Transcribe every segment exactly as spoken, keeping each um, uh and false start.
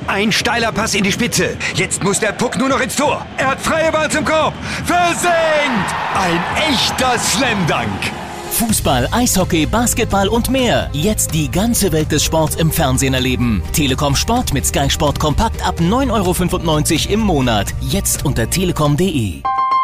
Ein steiler Pass in die Spitze. Jetzt muss der Puck nur noch ins Tor. Er hat freie Bahn zum Korb. Versenkt! Ein echter Slam-Dunk. Fußball, Eishockey, Basketball und mehr. Jetzt die ganze Welt des Sports im Fernsehen erleben. Telekom Sport mit Sky Sport Kompakt ab neun Euro fünfundneunzig im Monat. Jetzt unter telekom punkt de.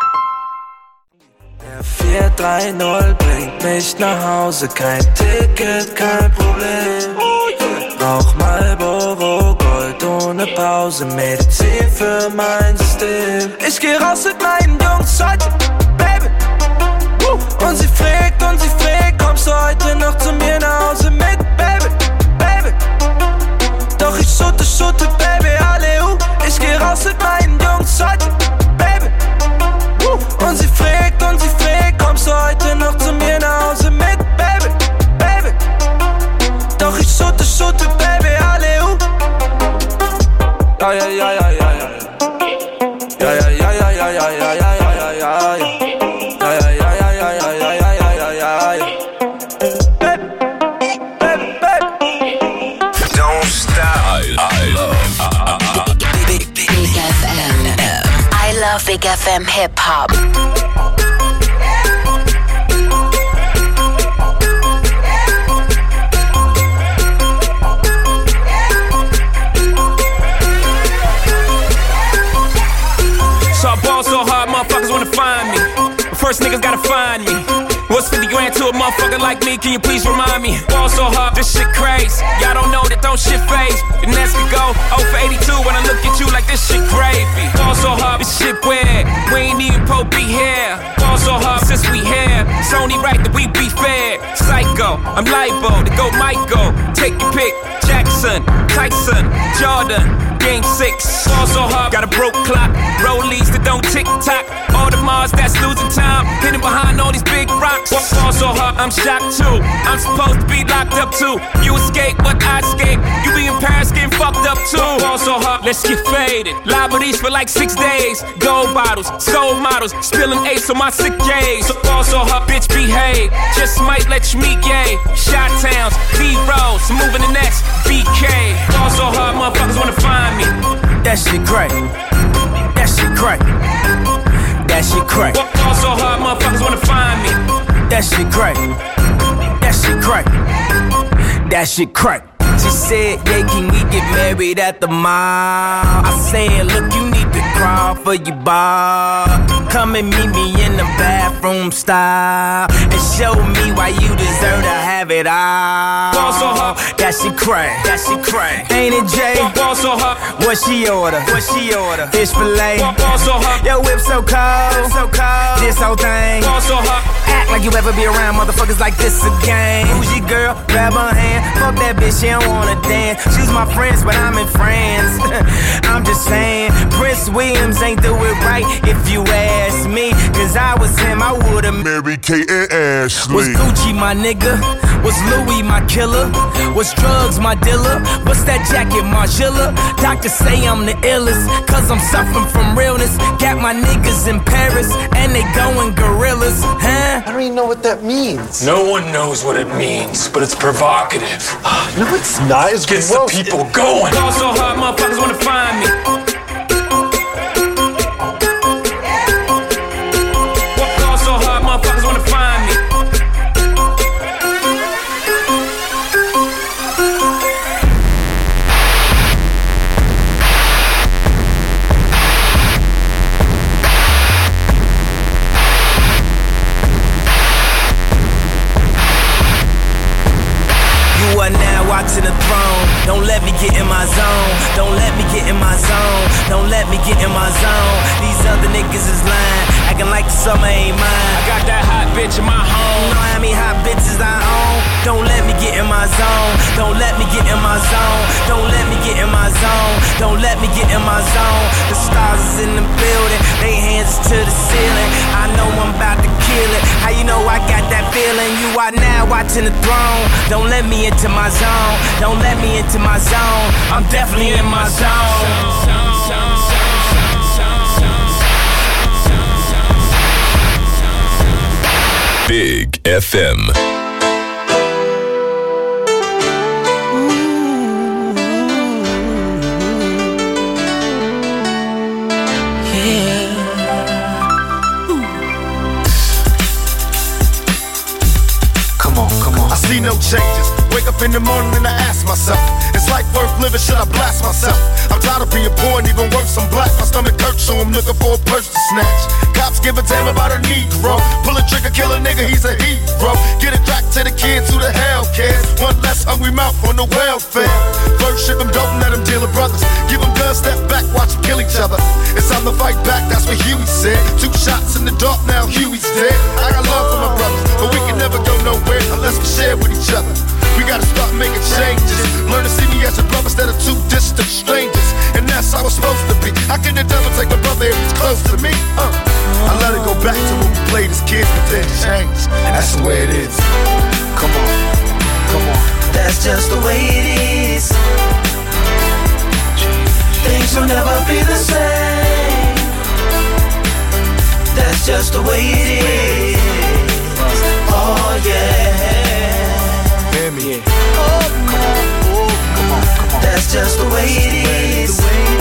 Der vier drei null bringt mich nach Hause. Kein Ticket, kein Problem. Rauch Marlboro Gold ohne Pause. Medizin für mein System. Ich geh raus mit meinen Jungs heute, Baby. Und sie fragt, und sie fragt, kommst du heute noch zu mir nach Hause mit, Baby, Baby. Doch ich shoote, shoote, Baby, alle uh. Ich geh raus mit meinen Jungs heute, Baby. Und sie fragt, und sie fragt, kommst du heute noch zu mir nach Hause mit, Baby, Baby. Doch ich shoote, shoote, Baby, alle uh. Ja, ja, ja, ja, ja, ja. Ja, ja, ja, ja, ja, ja, ja, ja, ja, ja, ja. Big F M Hip Hop. So I ball so hard, motherfuckers wanna find me. But first niggas gotta find me. What's fifty grand to a motherfucker like me? Can you please remind me? Ball so hard, this shit crazy. Y'all don't know that don't shit phase. The next could go oh for eighty-two when I look at you like this shit gravy. Ball so hard, this shit weird. We ain't even po be here. Ball so hard since we here. It's only right that we be fair. Psycho, I'm libo to go Michael. Take your pick. Jackson, Tyson, Jordan. Game six, ball so hard, got a broke clock. Rollies that don't tick tock. All the Mars that's losing time, hidden behind all these big rocks. Ball so hard, I'm shocked too. I'm supposed to be locked up too. You escape, but I escape. You be in Paris getting fucked up too. Ball so hard, let's get faded. Liberties for like six days. Gold bottles, soul models, spilling ace on my sick days. So ball so hard, bitch behave. Just might let you meet gay. Shot towns, B-rolls, moving the next B K. Ball so hard, motherfuckers wanna find me. That shit crack. That shit crack. That shit crack. Ball so hard, motherfuckers wanna find me. That shit crack. That shit crack. That shit crack. She said, yeah, can we get married at the mall? I said, look, you need to crawl for your bar. Come and meet me in the bathroom style and show me why you deserve to have it all. Ball so hard, that shit crack, that shit crack. Ain't it, Jay? Ball so hard, what she order? What she order? Fish fillet. Ball so hard, your whip so cold, so cold. This whole thing. Ball so hard, act like you ever be around motherfuckers like this again. Bougie girl, grab her hand. Fuck that bitch, she don't wanna dance. She's my friends, but I'm in France. I'm just saying, Prince Williams ain't do it right if you ask me. Cause I was him, I would've married Kate and Ashley. Was Gucci my nigga? Was Louis my killer? Was drugs my dealer? What's that jacket, Margiela? Doctors say I'm the illest, cause I'm suffering from realness. Got my niggas in Paris, and they going gorillas, huh? I don't even know what that means. No one knows what it means, but it's provocative. No, it's not. It gets the people going. Ball so hard, motherfuckers wanna find me. Ball so hard, motherfuckers wanna find me. You are now watching the throne. Don't let me get in my zone. Don't let me get in my zone. Don't let me get in my zone. These other niggas is lying, acting like the summer ain't mine. I got that hot bitch in my home. You know how many hot bitches I own? Don't let me get in my zone. Don't let me get in my zone. Don't let me get in my zone. Don't let me get in my zone. The stars is in the building, they hands to the ceiling. I know I'm about to kill it. How you know I got that feeling? You are now watching the throne. Don't let me into my zone. Don't let me into my zone. I'm definitely in my zone. Big F M. no changes. Wake up in the morning and I ask myself, is life worth living? Should I blast myself? I'm tired of being poor and even worse, I'm black. My stomach hurts, so I'm looking for a purse to snatch. Cops give a damn about a Negro. Pull a trigger, kill a nigga, he's a hero. Get it back to the kids who the hell cares. One less hungry mouth on the welfare. First ship them, don't let them deal with brothers. Give them guns, step back, watch them kill each other. It's time to fight back, that's what Huey said. Two shots in the dark, now Huey's dead. I got love for my brothers, but we can never go nowhere unless we share with each other. We gotta start making changes. Learn to see me as a brother instead of two distant strangers. And that's how it's supposed to be. How can the devil take my brother if he's close to me? Uh. I let it go back to when we played as kids, but then change. That's the way it is. Come on, come on. That's just the way it is. Things will never be the same. That's just the way it is. Oh yeah. Hear me. Yeah. Oh, come on, oh, come on, come on. That's just the way it is.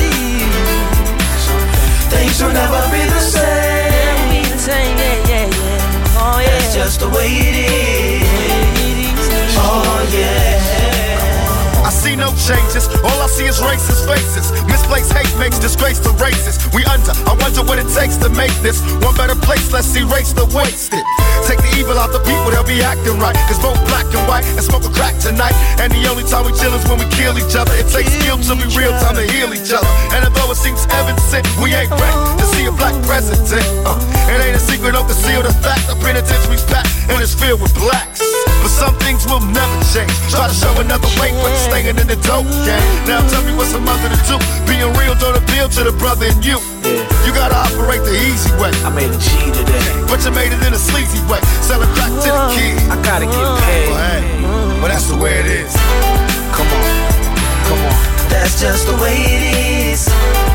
Things will never be the same. Be the same, yeah, yeah, yeah. Oh yeah. That's just the way it is. Oh yeah. I see no changes, all I see is racist faces. Misplaced hate makes disgrace to races. We under, I wonder what it takes to make this one better place, let's erase the wasted. Take the evil out the people, they'll be acting right. Cause both black and white and smoke a crack tonight. And the only time we chill is when we kill each other. It takes skill to be real time to heal each other. And although it seems evident, we ain't ready to see a black president. uh, It ain't a secret, don't conceal the fact. The penitentiary's packed and it's filled with blacks. But some things will never change. Try to show another way, but staying in the dope game. Now tell me what's a mother to do. Being real don't appeal to the brother in you. Yeah. You gotta operate the easy way. I made a G today, but you made it in a sleazy way. Selling crack to the kids. I gotta get paid. Well, hey, well that's the way it is. Come on, come on. That's just the way it is.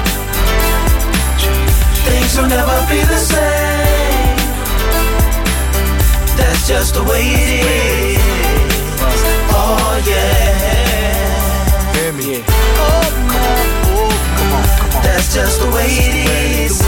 Things will never be the same. That's just the way it is. Oh yeah. Hear me. Yeah. Oh, come on, oh, come on, come on. That's just the way it is.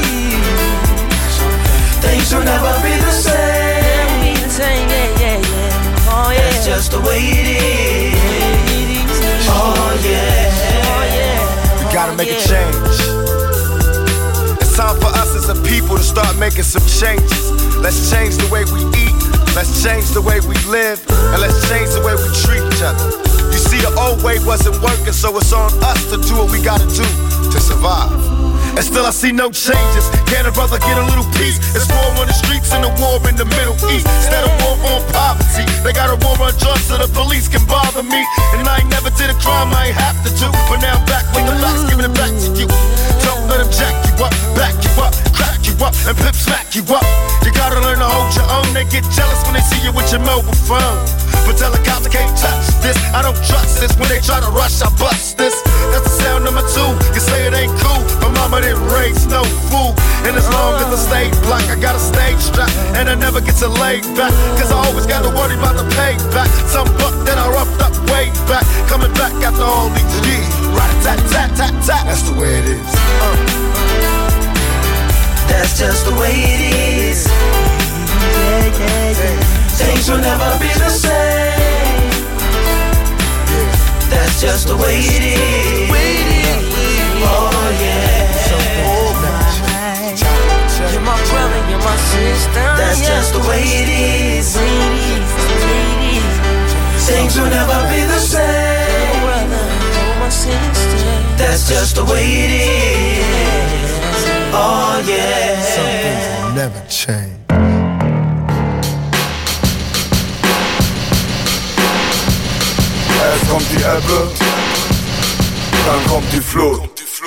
Things will never be the same. Be the same, yeah, yeah, yeah. Oh yeah. That's just the way it is. Oh yeah. Oh yeah. We gotta make a change. It's time for us as a people to start making some changes. Let's change the way we eat. Let's change the way we live. And let's change the way we treat each other. You see, the old way wasn't working, so it's on us to do what we gotta do to survive. And still I see no changes. Can a brother get a little peace? It's war on the streets and a war in the Middle East. Instead of war on poverty, they got a war on drugs so the police can bother me. And I ain't never did a crime I ain't have to do. But now I'm back with the facts, giving it back to you. Don't let them jack you up, back you up, crack you up, and pimp smack you up. You gotta learn to hold your own. They get jealous when they see you with your mobile phone. But tell the cops I can't touch this. I don't trust this. When they try to rush, I bust this. That's the sound number two. You say it ain't cool. My mama didn't raise no fool. And as long as I stay black, I got a stage strap. And I never get to lay back. Cause I always got to worry about the payback. Some buck that I roughed up way back. Coming back after all these years. Rat-a-tat-tat-tat-tat. That's the way it is. Uh. That's just the way it is. Yeah, yeah, yeah. Things will never be the same. That's just the way it is. Oh yeah. You're my brother, you're my sister. That's just the way it is. Things will never be the same. That's just the way it is. Oh yeah. Some things will never change. Erst kommt die Ebbe, dann kommt die Flut.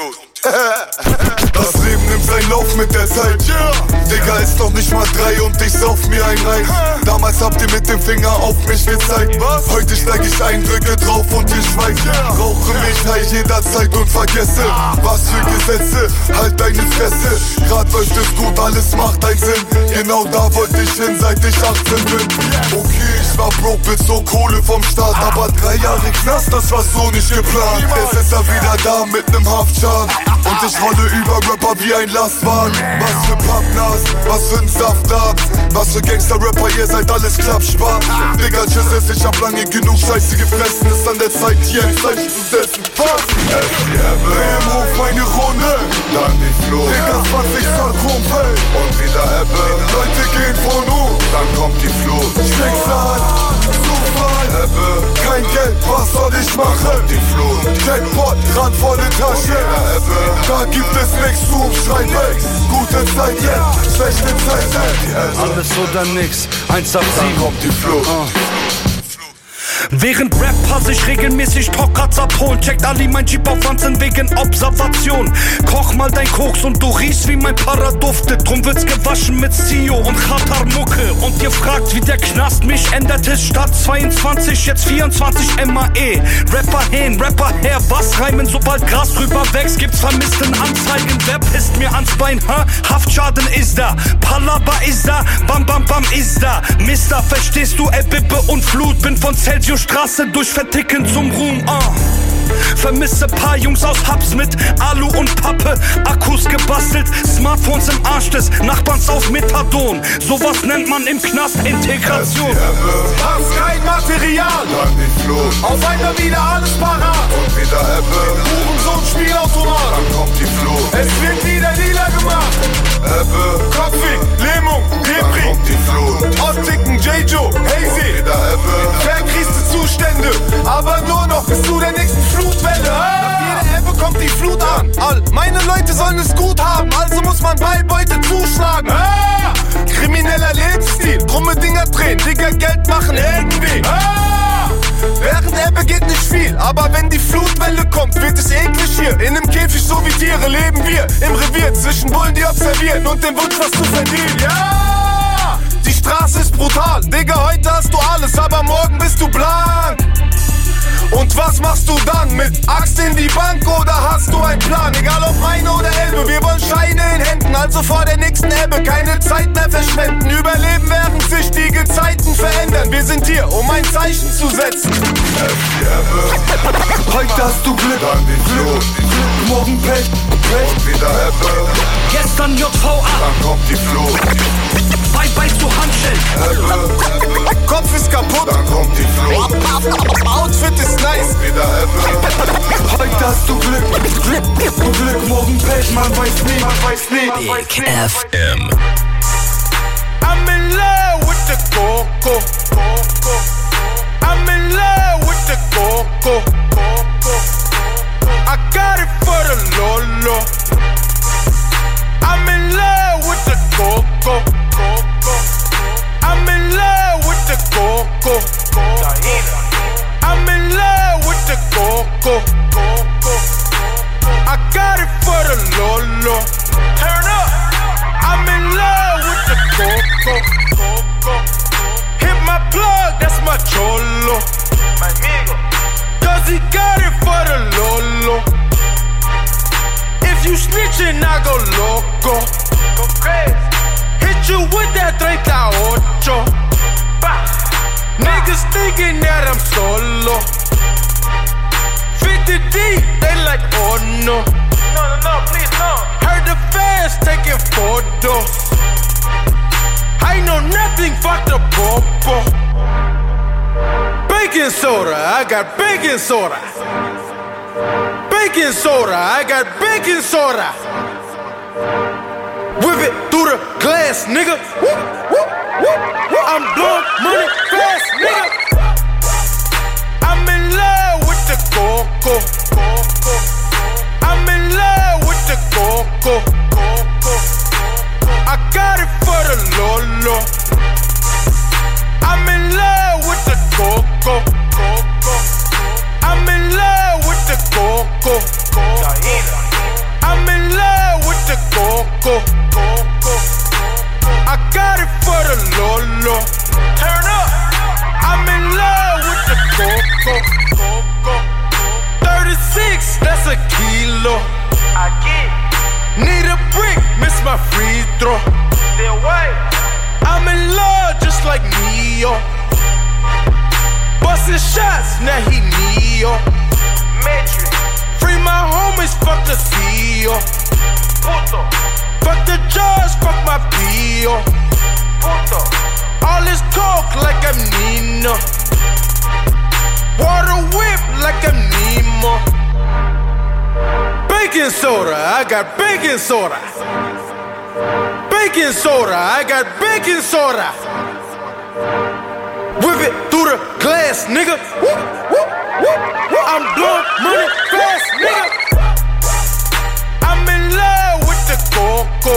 Das Leben nimmt seinen Lauf mit der Zeit. Digga, ist noch nicht mal drei und ich sauf mir ein rein. Damals habt ihr mit dem Finger auf mich gezeigt. Heute steig ich ein, drücke drauf und ich schweig. Rauche mich high jederzeit und vergesse. Was für Gesetze, halt deine Fresse. Grad läuft es gut, alles macht einen Sinn. Genau da wollte ich hin, seit ich achtzehn bin. Okay, ich war broke, bezog Kohle vom Staat. Aber drei Jahre Knast, das war so nicht geplant. Jetzt ist er wieder da mit nem Haftschaden. Und ich rolle über Rapper wie ein Lastwagen. Was für Pappnas, was für ein Saftladen. Was für Gangster-Rapper, ihr seid alles Klappspaten. Digga, tschüss, ich hab lange genug Scheiße gefressen. Ist an der Zeit, hier ein Zeichen zu setzen. Was? Dreh im Hof meine Runde, dann die Flo. Digga, zwanzig Zoll Chromfeld und wieder Ebbe. Leute gehen von U, dann kommt die Flut. Schicksal, Zufall, Ebbe. Kein Geld, was soll ich machen? Die Flut. Jackpot, randvolle Tasche, Ebbe. Da gibt es nichts zu umschreiben. Gute Zeit jetzt, schlechte Zeit jetzt. Alles oder nix, eins ab sieben. Dann kommt die Flut. uh. Während Rapper sich regelmäßig Tokratz abholen, checkt Ali mein Jeep auf Wahnsinn wegen Observation. Koch mal dein Koks und du riechst wie mein Para duftet. Drum wird's gewaschen mit Sio und Khatar Mucke. Und ihr fragt, wie der Knast mich ändert, ist statt zweiundzwanzig jetzt vierundzwanzig M A E. Rapper hin, Rapper her, was reimen, sobald Gras drüber wächst, gibt's vermissten Anzeigen. Wer pisst mir ans Bein, ha? Haftschaden ist da, Palaba ist da, Bam Bam Bam ist da. Mister, verstehst du, Ebbe und Flut, bin von Celsius Straße durch Verticken zum Ruhm, uh. Vermisse paar Jungs aus Hubs mit Alu und Pappe, Akkus gebastelt, Smartphones im Arsch des Nachbarns auf Methadon. Sowas nennt man im Knast Integration. Hast kein Material, dann die Flut. Auf einmal wieder alles parat und wieder Ebbe. Hurensohn Spielautomat, dann kommt die Flut. Es wird wieder lila gemacht. Ebbe, Kopfweg, Lähmung, Depri, dann kommt die Flut. Optiken, J-Joe, Hazy, wieder Ebbe. Verkriegste Zustände, aber nur noch bis zu der nächsten Flutwelle. Ah! Nach jeder Ebbe kommt die Flut an. All meine Leute sollen es gut haben, also muss man bei Beute zuschlagen. Ah! Krimineller Lebensstil, krumme Dinger drehen, Digga Geld machen irgendwie. Ah! Während Ebbe geht nicht viel, aber wenn die Flutwelle kommt, wird es eklig hier. In einem Käfig so wie Tiere leben wir im Revier zwischen Bullen, die observieren und dem Wunsch, was zu verdienen. Ja! Die Straße ist brutal, Digga, heute hast du alles, aber morgen bist du blank. Und was machst du dann? Mit Axt in die Bank oder hast du einen Plan? Egal ob Rhein oder Elbe, wir wollen Scheine in Händen, also vor der nächsten Ebbe keine Zeit mehr verschwenden. Überleben, während sich die Gezeiten verändern. Wir sind hier, um ein Zeichen zu setzen. Heute hast du Glück, dann die Flut. Morgen Pech, Pech und wieder Ebbe. Gestern J V A, dann kommt die Flut. Bye bye zu Handschellen. Kopf ist kaputt, dann kommt die Flut. Outfit ist nice, wieder Ebbe. Heute hast du Glück, Glück, Glück, Glück, morgen Pech, man weiß nie, man weiß nie. Big F M. I'm in love with the coco. I'm in love with the coco. I got it for the Lolo. I'm in love with the coco. I'm in love with the coco. I'm in love with the coco. I got it for the Lolo. Turn up. I'm in love with the coco. Hit my plug, that's my cholo. Cause he got it for the Lolo. If you snitchin', I go loco. Go crazy. Hit you with that thirty-eight. Bah. Niggas thinking that I'm solo. fifty deep, they like, oh no. No, no, no, please, no. Heard the fans taking photos. I know nothing, fuck the popo. Baking soda, I got baking soda. Baking soda, I got baking soda. Whip it through the glass, nigga. Woo, woo, woo, woo. I'm blowing money fast, nigga. I'm in love with the coco. I'm in love with the coco. I got it for the Lolo. I'm in love with the coco. I'm in love with the coco. I'm in love with the coco. I got it for the Lolo. Turn up. I'm in love with the coco. thirty-six, that's a kilo. I get. Need a brick, miss my free throw. Then wait. I'm in love just like Neo. Bustin' shots, now he Neo. Matrix. Free my homies, fuck the C E O. Puto. Rio. All this talk like I'm Nino. Water whip like I'm Nemo. Baking soda, I got baking soda. Baking soda, I got baking soda. Whip it through the glass, nigga. Whoop, whoop, whoop, whoop. I'm blowing money fast, nigga. I'm in love with the coco.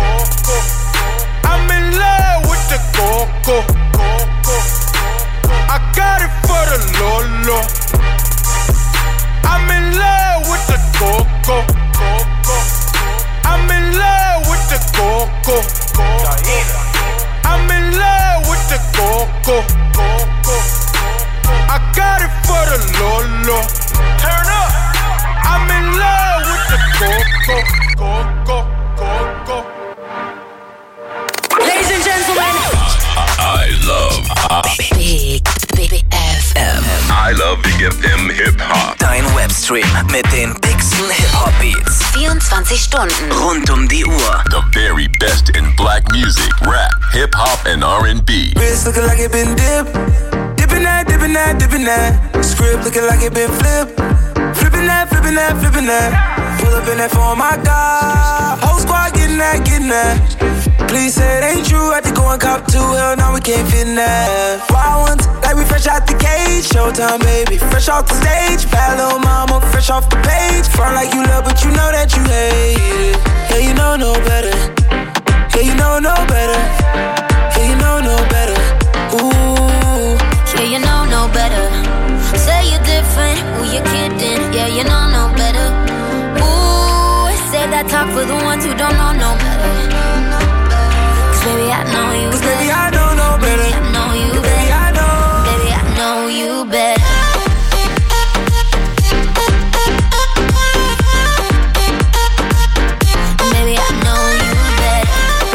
I'm in love with the coco. I got it for the Lolo. I'm in love with the coco. I'm in love with the coco. I'm in love with the coco. I got it for the Lolo. Turn up. I'm in love with the coco. Coco, coco. Ladies and gentlemen, I love Big, Big F M. I love Big F M Hip Hop. Dein Webstream mit den bigsten Hip-Hop-Beats. vierundzwanzig Stunden. Rund um die Uhr. The very best in black music, rap, hip hop, and R and B. Wrist looking like it been dipped. Dipping that, dipping that, dipping that. Script looking like it been flipped. Flipping that, flipping that, flipping that. Pull up in that phone, my God. Whole squad getting that, getting that. Please say it ain't true. Had to go and cop two. Hell, now we can't fit in that. Wild ones, like we fresh out the cage. Showtime, baby, fresh off the stage. Bad little mama, fresh off the page. Front like you love, but you know that you hate it. Yeah, you know no better. Yeah, you know no better. Yeah, you know no better. Ooh. yeah, you know no better. Say you're different, ooh, you're kidding. Yeah, you know no better. Ooh, say that talk for the ones who don't know no better. Cause baby, I know you better. Baby, I know no better. I know you better. Baby, I know. Baby, I know you better. Baby, I know you better.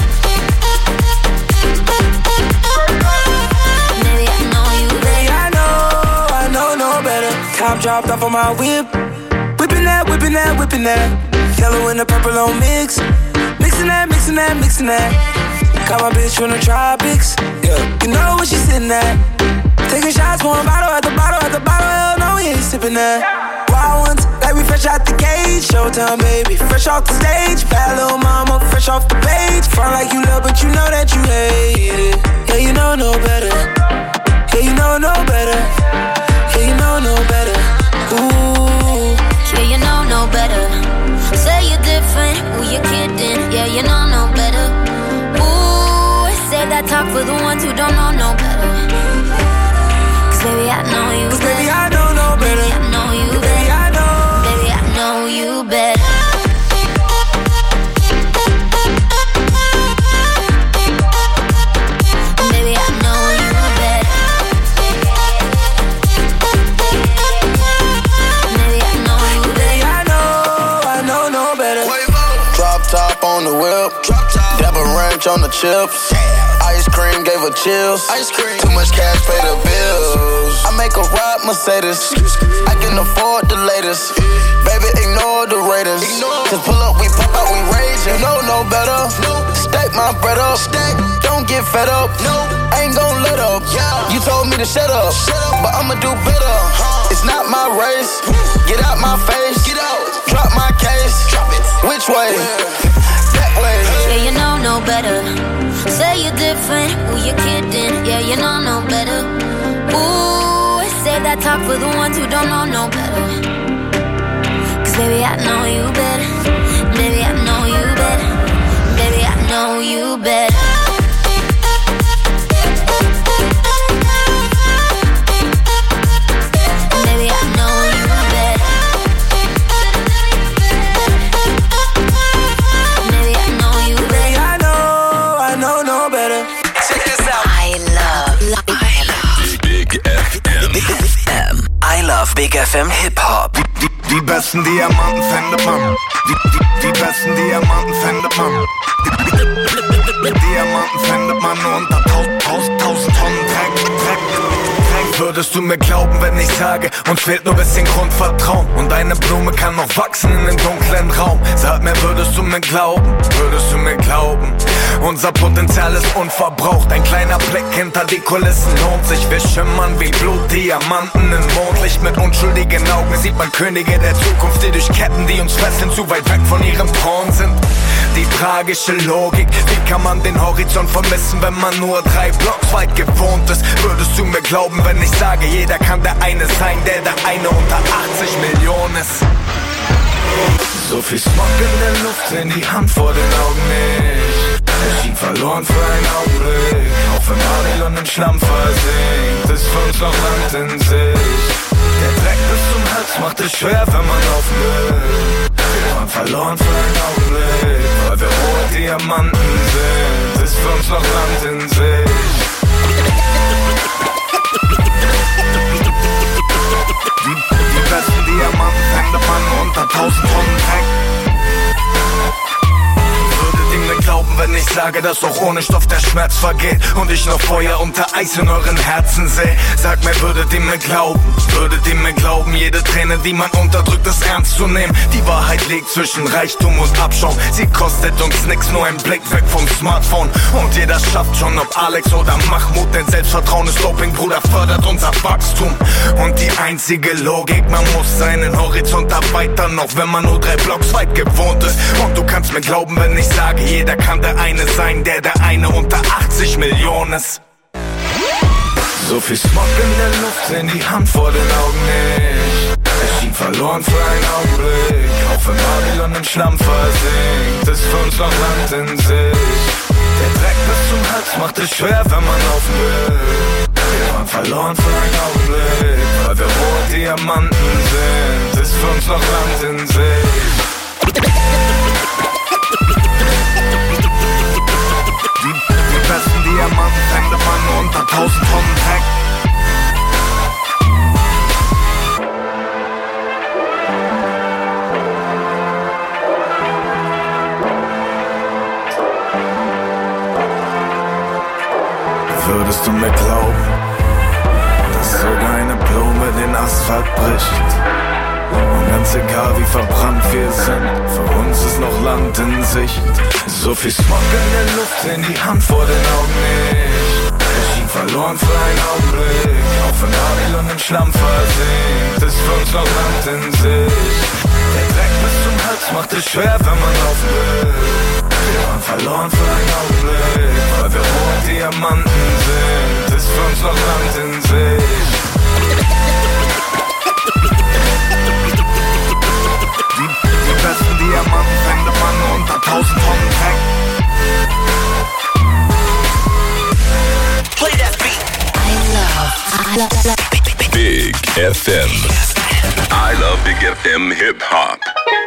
Baby, I know you better. Baby, I know, I know no better. Top dropped off on my whip. Whipping that, whipping that, whipping that. Yellow and the purple on mix. Mixing that, mixing that, mixing that. Got my bitch from the tropics. Yeah, you know what she's sitting at. Taking shots, pouring bottle at the bottle at the bottle. Hell no, we ain't sipping that. Wild ones, like we fresh out the cage. Showtime, baby, fresh off the stage. Bad little mama, fresh off the page. Front like you love, but you know that you hate it. Yeah, you know no better. Yeah, you know no better. Yeah, you know no better. Ooh. Yeah, you know no better. Say you're different, ooh, you're kidding. Yeah, you know no better. Ooh, say that talk for the ones who don't know no better. Cause baby, I know you better. Baby, I know no better. Baby, I know you better. Baby, I know. Baby, I know you better. Baby, I know you better. Baby, I know you better. Baby, I know, I know no better. Drop top on the whip. Dabba ranch on the chips. Ice cream gave her chills. Ice cream. Too much cash, pay the bills. I make a ride Mercedes. I can afford the latest. Baby, ignore the Raiders. Cause pull up, we pop out, we rage. You know no better. Stack my bread up. Don't get fed up. I ain't gon' let up. You told me to shut up, but I'ma do better. It's not my race. Get out my face. Get out. Drop my case. Drop it. Which way? That way. Yeah, you know no better. Say you're different, ooh, you're kidding. Yeah, you know no better. Ooh, say that talk for the ones who don't know no better. Cause baby, I know you better. Baby, I know you better. Baby, I know you better. Baby, I know you better. Baby, I know you better. Baby, I know, I know no better. Check this out. I love, I love Big F M. Big F M. I love Big F M Hip Hop. Die, die besten Diamanten findet man. Die, die, die besten Diamanten findet man. Die, die, die Diamanten findet man unter tausend, tausend, tausend Tonnen Dreck, Dreck, Dreck. Dreck. Würdest du mir glauben, wenn ich sage, uns fehlt nur bisschen Grundvertrauen und eine Blume kann noch wachsen in dem dunklen Raum. Sag mir, würdest du mir glauben, würdest du mir glauben, unser Potenzial ist unverbraucht. Ein kleiner Blick hinter die Kulissen lohnt sich. Wir schimmern wie Blutdiamanten im Mondlicht. Mit unschuldigen Augen sieht man Könige der Zukunft, die durch Ketten, die uns fesseln, zu weit weg von ihrem Thron sind. Die tragische Logik, wie kann man den Horizont vermissen, wenn man nur drei Blocks weit gewohnt ist? Würdest du mir glauben, wenn ich sage, jeder kann der eine sein, der der eine unter achtzig Millionen ist? So viel Smog in der Luft, in die Hand vor den Augen nicht. Er schien verloren für einen Augenblick, auch wenn Babylon im Schlamm versinkt, ist für uns noch Land in sich. Der Dreck bis zum Hals macht es schwer, wenn man laufen will. Wir waren verloren für einen Augenblick, weil wir rohe Diamanten sind, ist für uns noch Land in sich. Die, die besten Diamanten fängt man unter tausend Tonnen Dreck. Würdet ihr mir glauben, wenn ich sage, dass auch ohne Stoff der Schmerz vergeht und ich noch Feuer unter Eis in euren Herzen seh? Sag mir, würdet ihr mir glauben, würdet ihr mir glauben, jede Träne, die man unterdrückt, ist ernst zu nehmen? Die Wahrheit liegt zwischen Reichtum und Abschaum, sie kostet uns nix, nur ein Blick weg vom Smartphone. Und jeder schafft schon, ob Alex oder Mahmoud, denn Selbstvertrauen ist Doping, Bruder, fördert unser Wachstum. Und die einzige Logik, man muss seinen Horizont erweitern, auch wenn man nur drei Blocks weit gewohnt ist. Und du kannst mir glauben, wenn ich sage, jeder kann der eine sein, der der eine unter achtzig Millionen ist. So viel Smog in der Luft, in die Hand vor den Augen nicht. Er schien verloren für einen Augenblick, auch wenn Babylon im Schlamm versinkt, ist für uns noch Land in sich. Der Dreck bis zum Hals macht es schwer, wenn man laufen will. Wir waren verloren für einen Augenblick, weil wir rohe Diamanten sind, ist für uns noch Land in sich. Die, die besten Diamanten fängt man unter tausend Tonnen Dreck. Würdest du mir glauben, dass sogar eine Blume den Asphalt bricht? Und ganz egal wie verbrannt wir sind, für uns ist noch Land in Sicht. So viel Smog in der Luft, in die Hand vor den Augen nicht. Er schien verloren für einen Augenblick, auch wenn Babylon im Schlamm versinkt, ist für uns noch Land in sich. Der Dreck bis zum Hals macht es schwer, wenn man laufen will. Wir waren verloren für einen Augenblick, weil wir rohe Diamanten sind, ist für uns noch Land in sich. Die, die besten Diamanten fängt man unter tausend Tonnen Dreck. Play that beat. I love, I love Big F M. I love Big F M hip hop.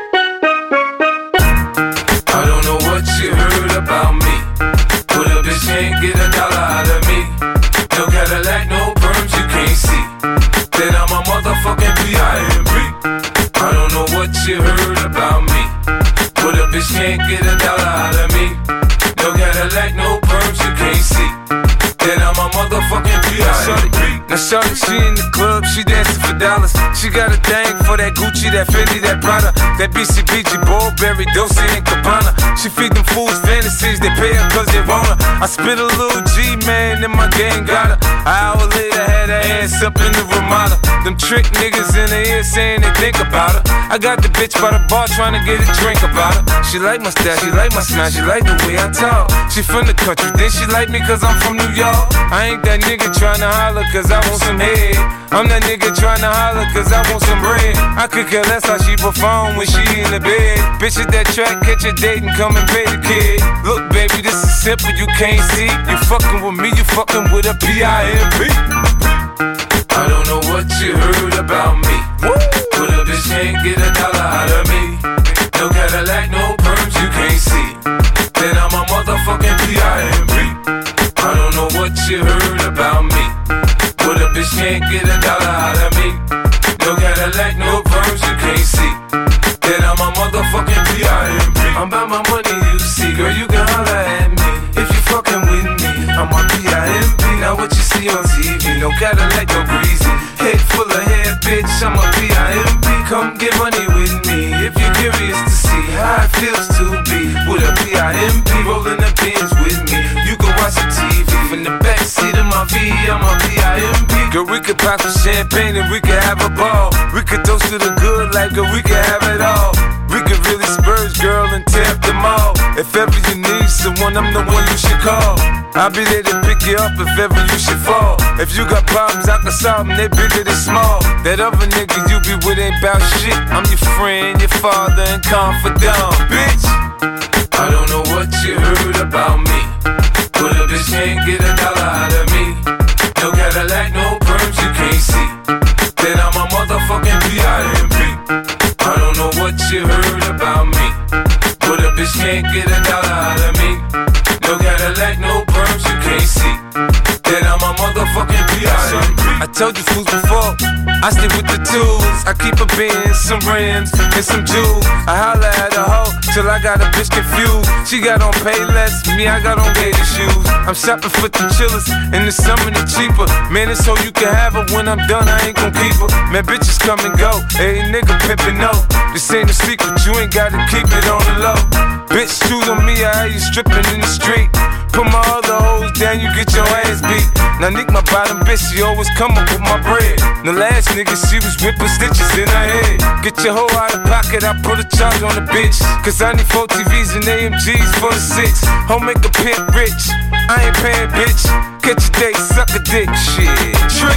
I don't know what you heard about me, but a bitch can't get a dollar out of me. No Cadillac, no perms, you can't see that I'm a motherfucking P I M P. I don't know what you heard about me, but a bitch can't get a dollar out of me. No Cadillac, no perms, you can't see that I'm a motherfucking P I M P. Now shorty, she in the club, she dancing for dollars. She got a thing for that Gucci, that Fendi, that Prada, that B C B G, Burberry, Dolce and Gabbana. She feed them fools fantasies, they pay her cause they want her. I spit a little G, man, and my gang got her. An hour later, had her ass up in the Ramada. Them trick niggas in the ear saying they think about her. I got the bitch by the bar trying to get a drink about her. She like my style, she like my smile, she like the way I talk. She from the country, then she like me cause I'm from New York. I ain't that nigga tryna holler cause I want some head. I'm that nigga tryna holler cause I want some bread. I could care less how she perform when she in the bed. Bitch at that track, catch a date and come and pay the kid. Look baby, this is simple, you can't see. You fucking with me, you fucking with a P I M P. I don't know what you heard about me, but a bitch can't get a dollar out of me. No Cadillac, no perms, you can't see that I'm a motherfucking P I M P. I don't know what you heard about me, but a bitch can't get a dollar out of me. No Cadillac, no perms, you can't see that I'm a motherfucking P I M P. I'm about my money, you see, girl, you can holler at me if you fucking with me. I'm a P I M P. Now what you see on T V, no Cadillac, no breezy. Head full of hair, bitch, I'm a P I M P. Come get money with me if you're curious to see how it feels to be with a P I M P. Rolling the bins with me, you can watch the T V from the backseat of my V, I'm a P I M P. Girl, we could pop some champagne and we could have a ball. We could toast to the good life, girl, we could have it all. We could really spurge, girl, and tear up the mall. If ever you need someone, I'm the one you should call. I'll be there to pick you up if ever you should fall. If you got problems, I can solve them, they bigger than small. That other nigga you be with ain't bout shit. I'm your friend, your father, and confidant, bitch. I don't know what you heard about me, but a bitch can't get a dollar out of me. No Cadillac, no perms, you can't see that I'm a motherfucking P I M P. I don't know what you heard about me, but a bitch can't get a dollar out of me. No Cadillac, no perms, you can't see that I'm a motherfucking P I M P. I told you fools before, I stick with the tools. I keep a Benz, some rims, and some jewels. I holla at a hoe till I got a bitch confused. She got on Payless, me I got on gator shoes. I'm shopping for the chillers, in the summer they cheaper. Man, it's so you can have her. When I'm done, I ain't gon' keep her. Man, bitches come and go. Hey, nigga pimpin' no. This ain't a secret, you ain't gotta keep it on the low. Bitch, choose on me, I hear you stripping in the street. Put my other hoes down, you get your ass beat. Now Nick, my bottom bitch, she always come up with my bread. The last nigga, she was whipping stitches in her head. Get your hoe out of pocket, I put a charge on the bitch. Cause I need four T Vs and A M Gs for the six. Home make a pimp rich, I ain't paying bitch. Catch a date, suck a dick, shit. Trick.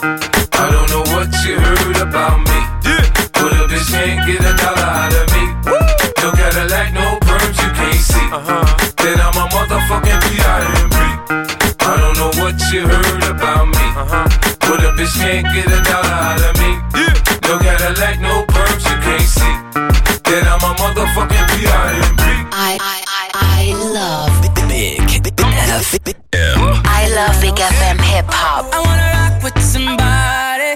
I don't know what you heard about me, yeah. But a bitch can't get a dollar out of me. Woo. No Cadillac, no perms, you can't see uh-huh. that I'm a motherfucking P I M P. I don't know what you heard about me, uh-huh. but a bitch can't get a dollar out of me. Yeah. No Cadillac, no perms, you can't see that I'm a motherfucking P I M P. I I I love Big F M. I love Big F M hip hop. I wanna rock with somebody.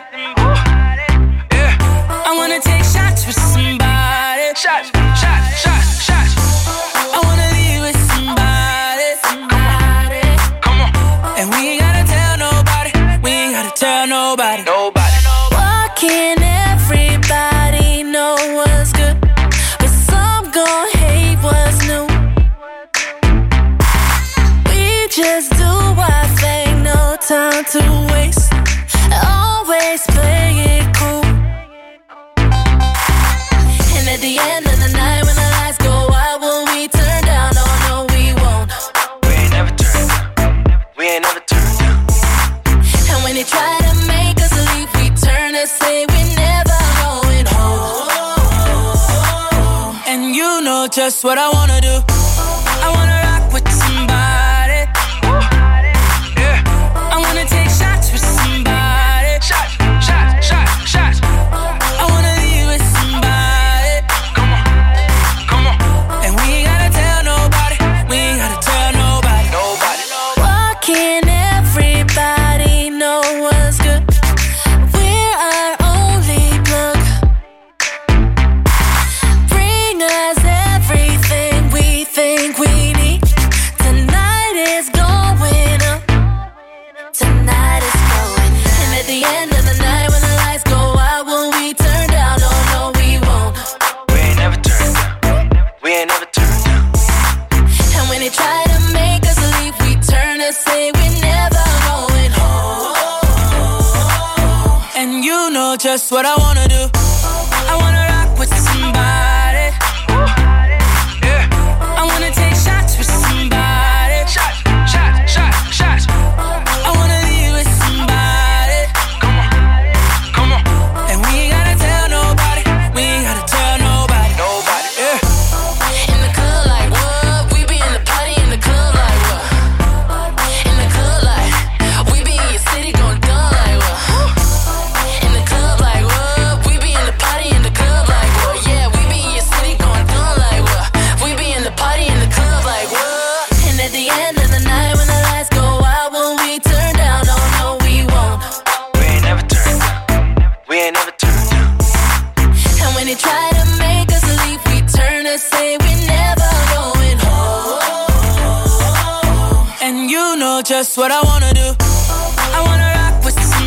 Yeah. I wanna take shots with somebody. Shots, shots, shots, shots. I wanna leave with somebody. Somebody. Come on. And we ain't gotta tell nobody. We ain't gotta tell nobody. Nobody. Why can't everybody know what's good, but some gon' hate what's new? We just do our thing, no time to waste. Always play it cool. And at the end of the night, when the lights go out, will we turn down? Oh no, we won't. We ain't never turned down. We ain't never turned down. And when they try to make us leave, we turn and say we're never going home. And you know just what I wanna do. I wanna rock with somebody. Yeah. I wanna take shots with somebody. Shots, shots, shots, shots. I wanna leave with somebody. Come on, come on. And we ain't gotta tell nobody. We ain't gotta tell nobody. Nobody. Why can't everybody know what's good? We're our only plug. Bring us everything we think we need. Tonight is going up. Tonight is going. And at the end of the night, when the lights go out, will we turn down? Oh no, we won't. We ain't never turned down. We ain't never turned down. And when they try to make us leave, we turn and say we're never going home. And you know just what I wanna do. I wanna rock with somebody. Yeah. I wanna take shots with somebody. Shots, shots, shots, shots. I wanna leave with somebody. Come on, come on. And we ain't gotta tell nobody. We ain't gotta tell nobody. Nobody. Yeah. In the club like what? We be in the party in the club like what? In the club like we be in your city going dumb like what? In the club like what? We be in the party in the club like what? Yeah, we be in your city going dumb like what? We be in the party in the club like what? And at the end of the night, when the lights go out, will we turn down? Oh no, we won't. We ain't never turned down. We ain't never turned down. And when they try to make us leave, we turn and say we're never going home. And you know just what I wanna do. I wanna rock with somebody.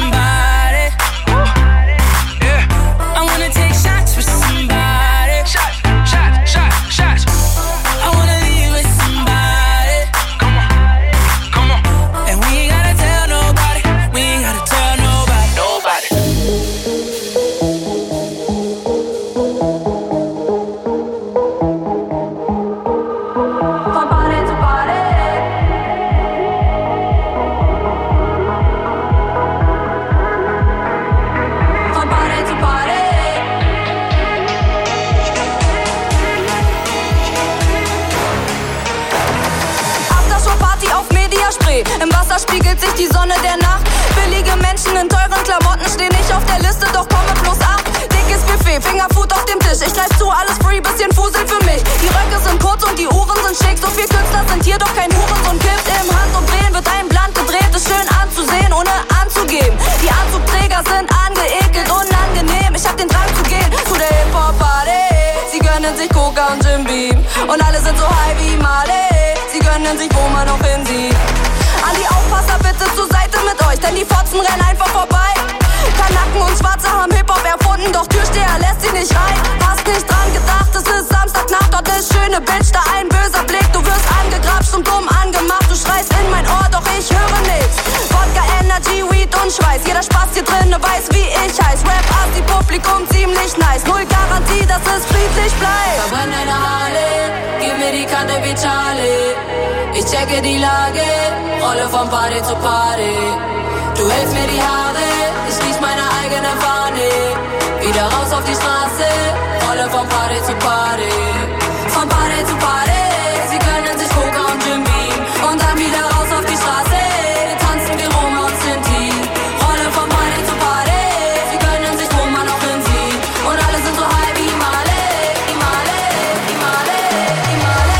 oder spiegelt sich die Sonne der Nacht? Billige Menschen in teuren Klamotten stehen nicht auf der Liste, doch komme plus acht. Dickes Buffet, Fingerfood auf dem Tisch. Ich greif zu, alles free, bisschen Fusel für mich. Die Röcke sind kurz und die Uhren sind schick. So viel Künstler sind hier, doch kein Hurensohn kippt im Handumdrehen. Wird ein Blatt gedreht, ist schön anzusehen, ohne anzugeben. Die Anzugträger sind angeekelt, unangenehm. Ich hab den Drang zu gehen zu der Hip-Hop-Party. Sie gönnen sich Coca und Jim Beam und alle sind so high wie Marley. Sie gönnen sich, wo man noch hinsieht. An die Aufpasser bitte zur Seite mit euch, denn die Fotzen rennen einfach vorbei. Kanaken und Schwarze haben Hip-Hop erfunden, doch Türsteher lässt sie nicht rein. Hast nicht dran gedacht, es ist Samstagnacht, dort ist schöne Bitch, da ein böser Blick. Du wirst angegrapscht und dumm angemacht, du schreist in mein Ohr, doch ich höre nichts. Vodka, Energy, Weed und Schweiß, jeder Spaß hier drin weiß, wie ich heiß. Rap, Assi, Publikum, ziemlich nice, null Garantie, dass es friedlich bleibt. Verbrenn deine Haare, gib mir die Kante wie Charlie. Ich checke die Lage, rolle von Party zu Party. Du hältst mir die Haare, ich riech meine eigene Fahne. Wieder raus auf die Straße, rolle von Party zu Party. Von Party zu Party, sie gönnen sich Coca und Jim Beam. Und dann wieder raus auf die Straße, wir tanzen wie Roma und Sinti. Rolle von Party zu Party, sie gönnen sich, wo man noch hinsieht. Und alle sind so high wie Male, wie Male, wie Male, wie Male.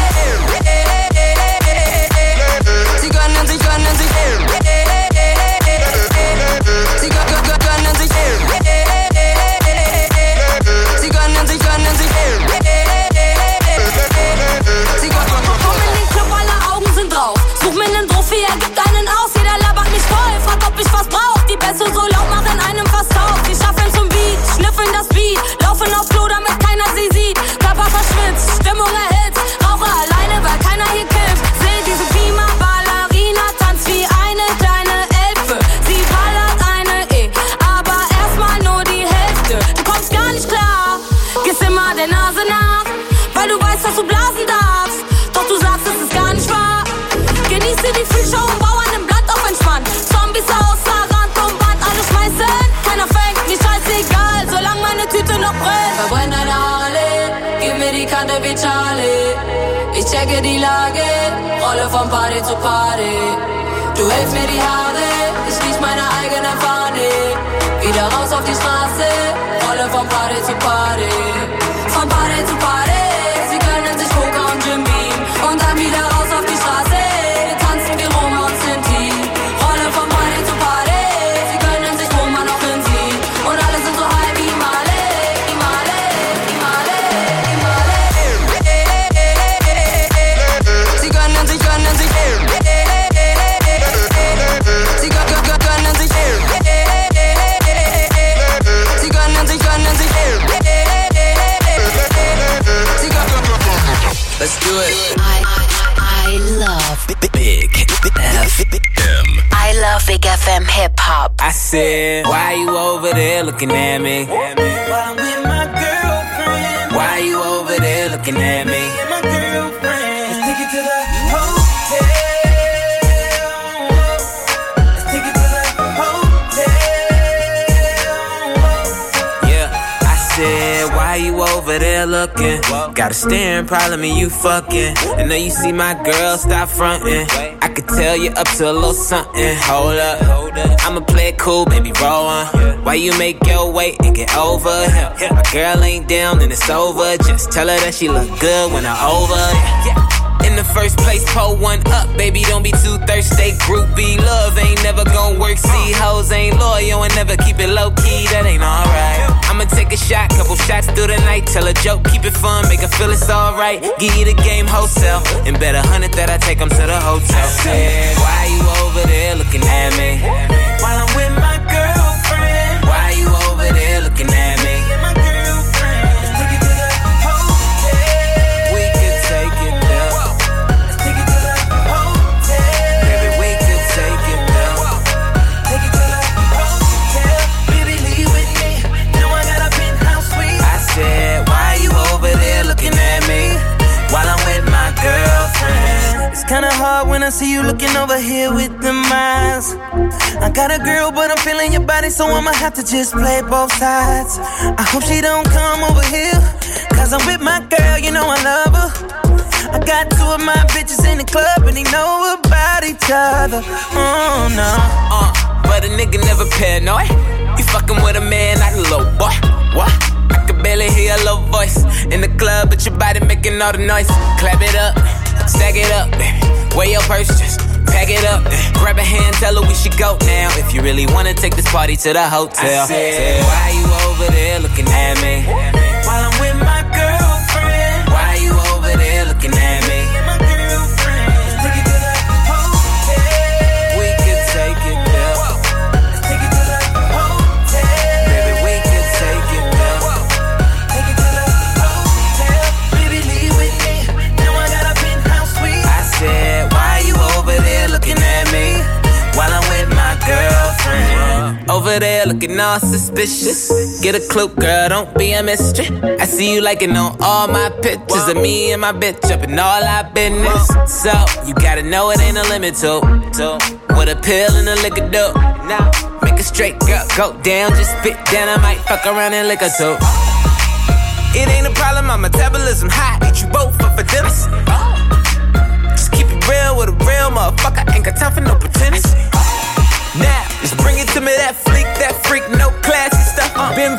Sie gönnen sich, gönnen sich. Sie gönnen sich. Sie gönnen sich, gönnen sich. Sie gönnen. Komm in den Club, alle Augen sind drauf. Such mir nen Profi, er gibt einen aus. Jeder labert mich voll, fragt, ob ich was brauch. Die Bässe so laut machen einem fast taub. Die schaffeln zum Beat, schnüffeln das Beat. Laufen auf Klo, damit keiner sie sieht. Körper verschwitzt, Stimmung erhitzt. Rauche alleine, weil keiner hier kifft. Seh diese Beamer, Ballerina, tanzt wie eine kleine Elfe. Sie ballert eine E, aber erstmal nur die Hälfte. Du kommst gar nicht klar, gehst immer der Nase nach, weil du weißt, dass du blasen darfst. Doch du sagst, es ist gar nicht wahr. Genieße die Freakshow und bau an dem Blatt auf entspannt. Zombies außer Rand und Band, alle schmeißen. Keiner fängt, mir scheißegal, solange meine Tüte noch brennt. Verbrenn deine Haare, gib mir die Kante wie Charlie. Ich checke die Lage, rolle von Party zu Party. Du hältst mir die Haare, ich riech meine eigene Fahne. Wieder raus auf die Straße, rolle von Party zu Party. Von Party zu Party, sie gönnen sich Coca und Jim Beam. Und dann wieder raus auf die Straße, wir tanzen wie Roma und Sinti. Rolle von Party zu Party, sie gönnen sich, wo man noch hinsieht. Und alle sind so high wie Male, wie Male, wie Male, wie Male. Sie gönnen sich, gönnen sich. Sie gö- gö- gö- gönnen sich. Sie gönnen sich, gönnen sich. Sie gö- Let's do it. I, I, I love Big, big F M. I love Big F M hip hop. I said, why you over there looking at me? While I'm with my girlfriend. Why you over there looking at me? My girlfriend. Let's take it to the hotel. Let's take it to the hotel. Yeah, I said, why you over there looking? Got a staring problem and you fucking. I know you see my girl, stop fronting. I could tell you up to a little something. Hold up, I'ma play it cool, baby, roll on. Why you make your way and get over here? My girl ain't down and it's over. Just tell her that she look good when I'm over. In the first place, pull one up, baby, don't be too thirsty. Groupie love ain't never gon' work. See, hoes ain't loyal and never keep it low key. That ain't alright. I'ma take a shot, couple shots through the night. Tell a joke, keep it fun, make her feel it's alright. Give you the game wholesale, and bet a hundred that I take them to the hotel. I said, why you over there looking at me? While I'm with my girlfriend. Why you over there looking at me? My girlfriend. Let's take it to the hotel. We could take it there. Let's take it to the hotel. Baby, we could take it there. Take it to the hotel. Baby, leave with me. Know I got a penthouse suite. I said, why you over there looking at me? While I'm with my girlfriend. It's kinda hard when I see you looking over here with them eyes. I got a girl, but I'm feeling your body, so I'ma have to just play both sides. I hope she don't come over here, cause I'm with my girl, you know I love her. I got two of my bitches in the club and they know about each other. Oh no. Uh, but a nigga never paranoid. You fucking with a man, not a low boy. What? I can barely hear your low voice in the club, but your body making all the noise. Clap it up, stack it up, baby. Weigh your purse, just pack it up. Grab a hand, tell her we should go now. If you really wanna take this party to the hotel. I said, why you over there looking at me while I'm with my girlfriend? Why you over there looking at me? My girlfriend. Take it to the hotel. We could take it there. Let's take it to the hotel. Baby, we could take it there. Take it to the hotel. Baby, leave with me. Now I got a penthouse suite. I said, why you over there looking at me while I'm with my girlfriend? Over there looking all suspicious. Get a clue, girl, don't be a mystery. I see you liking on all my pictures of me and my bitch up in all our business. So, you gotta know it ain't a limit to, to what a pill and a liquor do. Now, make it straight, girl, go down, just spit down. I might fuck around and lick her too. It ain't a problem, my metabolism high. Eat you both up for dinner. Just keep it real with a real motherfucker. Ain't got time for no pretense. Now, just bring it to me, that freak, that freak, no classy stuff. Been